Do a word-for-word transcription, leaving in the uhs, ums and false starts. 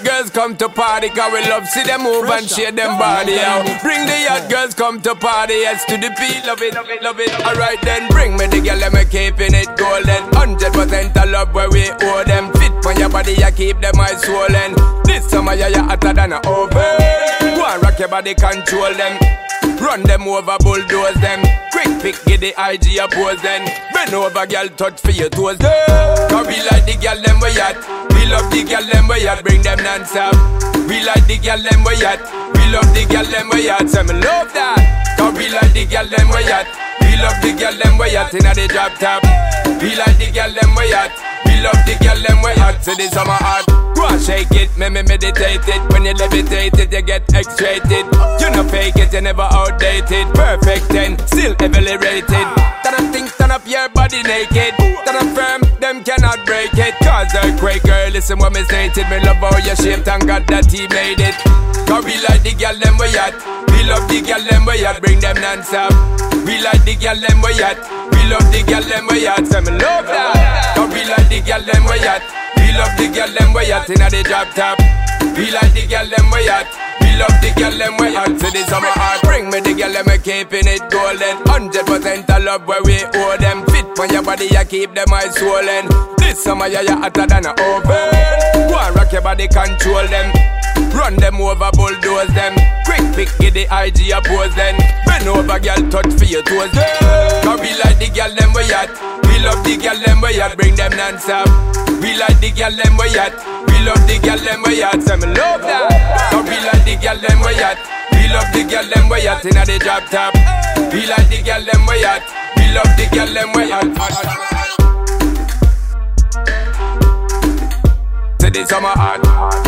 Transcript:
girls come to party, cause we love see them move and shake them body out. Bring the hot girls come to party, yes to the beat, love it, love it, love it. Alright then, bring me the girl, let me keeping it golden. Hundred percent of love where we owe them. Fit on your body, you keep them eyes swollen. This summer, yeah, you're hotter than a oven. Go and rock your body, control them. Run them over, bulldoze them. Quick pick, get the I G oppose then. Bend over, girl, touch for your toes. Cause we like the girl, them we at. We love the girl, them we at. Bring them non-stop. We like the girl, them we at. We love the girl, them we at. So me love that. Cause we like the girl, them we at. We love the girl, them we at. Inna the drop top. We like the girl, them we at. We love the girl, them we at. So this summer hot. Go and shake it, me me meditate it. When you levitate it, you get X-rated. You no fake it, you never outdated. Perfect ten, still heavily rated. Turn up things, turn up your body naked. Turn up firm, them cannot break it. Cause earthquake, girl, listen what me stated. Me love how you shaped, thank God that he made it. Cause we like the girl, them we at. We love the girl, them we at. Bring them non-stop. We like the girl, them we at. We love the girl, them we at. So me love that. Cause we like the girl, them we at. We love the girl, them we at. Inna the drop top. We like the girl, them we at. We love the girl, them we at. To the summer heart. Bring me the girl, them we keeping it golden. Hundred percent of love where we owe them. Fit on your body, you keep them eyes swollen. This summer, yeah, you're hotter than a oven. Go and rock your body, control them. Run them over, bulldoze them. Quick pick, get the I G oppose then. Bend over, girl, touch for your toes. Cause we like the girl, them we at. We love the girl, them we at. Bring them non-stop. We like the girl, them we at. We love the girl, them we at. So me love that. Cause we like the girl, them we at. We love the girl, them we at. Inna the drop top. We like the girl, them we at. We love the girl, them we at. To the summer hot.